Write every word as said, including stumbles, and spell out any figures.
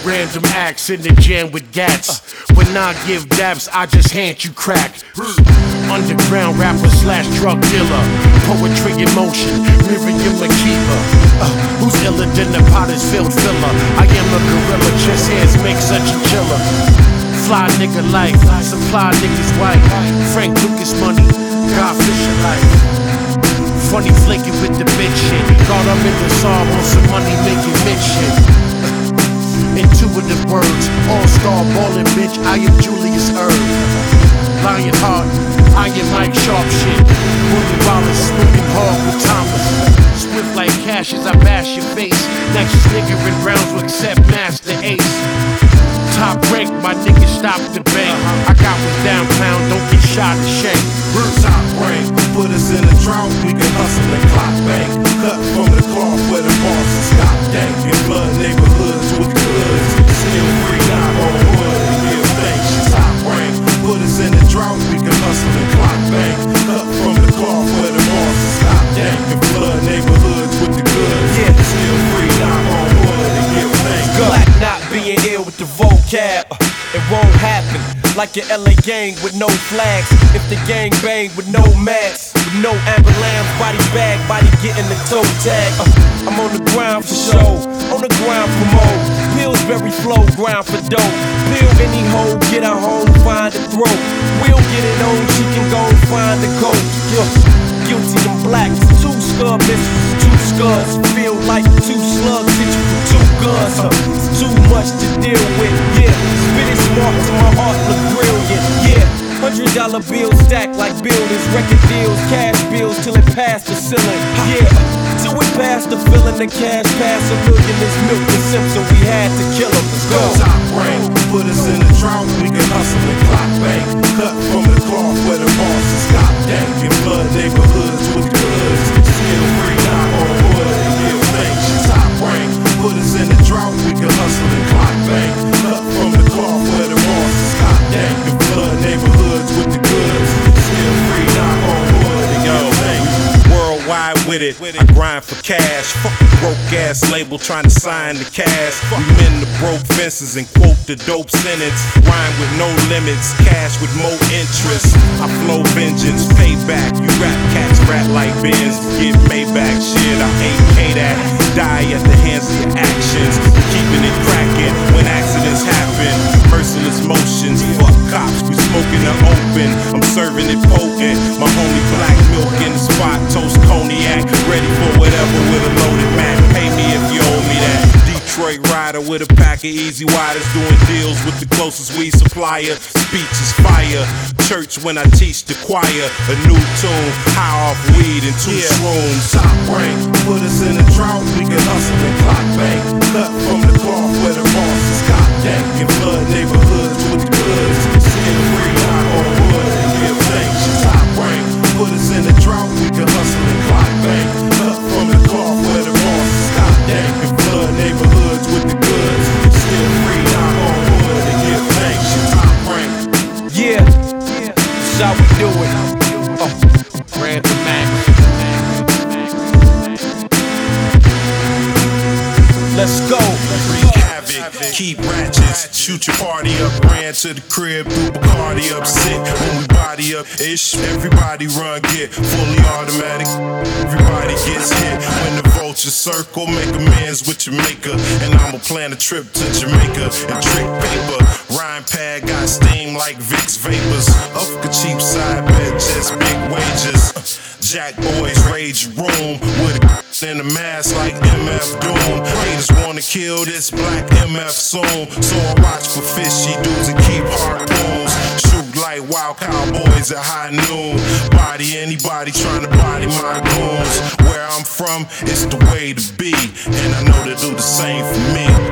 Random acts in the jam with gats. When I give dabs, I just hand you crack. Underground rapper slash drug dealer. Poetry in motion, Miriam Makeba. Uh, who's iller than the Pottersfield filler? I am a gorilla, chest hands make such a killer. Fly nigga life, supply niggas white. Frank Lucas money, God Fisher life. Funny flaking with the bitch shit. Caught up in the song on some money making bitch shit. Intuitive words, all-star ballin' bitch, I am Julius Erb. Lion Heart, I am Mike Sharp shit. Willie Wallace, smoking hard with Thomas. Swift like cashes, I bash your face. Next nigga in rounds will accept Master Ace. Top rank, my niggas stop the bank. I got was downtown, don't get shot and shank. Top rank, put us in a drought, we can hustle and clock bank. Cut from the cloth where the bosses stop dank. In blood neighborhoods with the goods. Still free, knock on wood and give thanks. Top rank, put us in a drought, we can hustle and clock bank. Cut from the cloth where the bosses stop dank. In blood neighborhoods with the goods. Yeah. Still free, knock on wood and give thanks. Black not being ill with the vocab, uh, it won't happen. Like your L A gang with no flags. If the gang bang with no max, with no ambulance, body bag, body getting the toe tag. Uh, I'm on the ground for show, on the ground for more. Pillsbury flow, ground for dope. Pill any hoe, get her home, find a throat. We'll get it on, she can go find the coat. Yeah. Guilty and black, two scud misses, two scuds. Feel like two slugs hit you from two guns. Uh, it's too much to deal with, yeah. Spit it smart to my heart look brilliant, yeah. Hundred dollar bills stacked like buildings, record deals, cash bills till it passed the ceiling, yeah. Till we passed the feeling, the cash passed a million. This milk and Simpson, we had to kill him. Let's go. Top rank, put us in a drought, we can hustle and clock bank. Cut from the cloth where the bosses stop dank. In blood neighborhoods with the goods. Still free, knock on wood and give thanks. Top rank, put us in a drought, we can hustle and clock bank. Cut from the cloth where the bosses stop dank. In blood neighborhoods with the goods. Still free, knock on wood and give thanks. Worldwide with it, I grind for cash. Fuck the broke ass label trying to sign the cash. We mend the broke fences and quote the dope sentence. Rhyme with no limits, cash with more interest. I flow vengeance, payback. You rap cats rap like Benz, get Maybach. Shit, I eight K that. Die at the hands of your actions. Keeping it cracking when accidents happen. Merciless motions, fuck cops, we smoking the open. I'm serving it potent. My homie Black Milk in the spot, toast cognac. Ready for whatever with a loaded Mac. Pay me if you owe me that. Detroit rider with a pack of easy widers. Doing deals with the closest weed supplier. Speech is fire. Church when I teach the choir. A new tune, high off weed and two Yeah. shrooms. Top rank, put us in a drought, we can hustle and clock bank. Cut from the cloth where the bosses stop dank. In blood neighborhoods with the goods. Still free, knock on wood and give thanks. Top rank, put us in a drought, we can hustle and clock bank. Cut from the cloth where the bosses stop dank. In blood neighborhoods with the goods. Still free, knock on wood and give thanks. Top rank. Yeah, that's how we do it. Uh, Random acts. let's go. Wreak havoc, keep ratchets, shoot your party up. Ran to the crib, threw Bacardi up, sick. When we body up, ish, everybody run, get fully automatic. Everybody gets hit when the vultures circle. Make amends with your maker, and I'ma plan a trip to Jamaica and trick paper. Rhyme pad got steam like Vicks vapors. Up the cheap side bet, just big wages. Jack boys rage room with a in a mask like M F Doom. Haters wanna kill this black M F soon. So I watch for fishy dudes and keep harpoons. Shoot like wild cowboys at high noon. Body anybody trying to body my goons. Where I'm from, it's the way to be, and I know they do the same for me.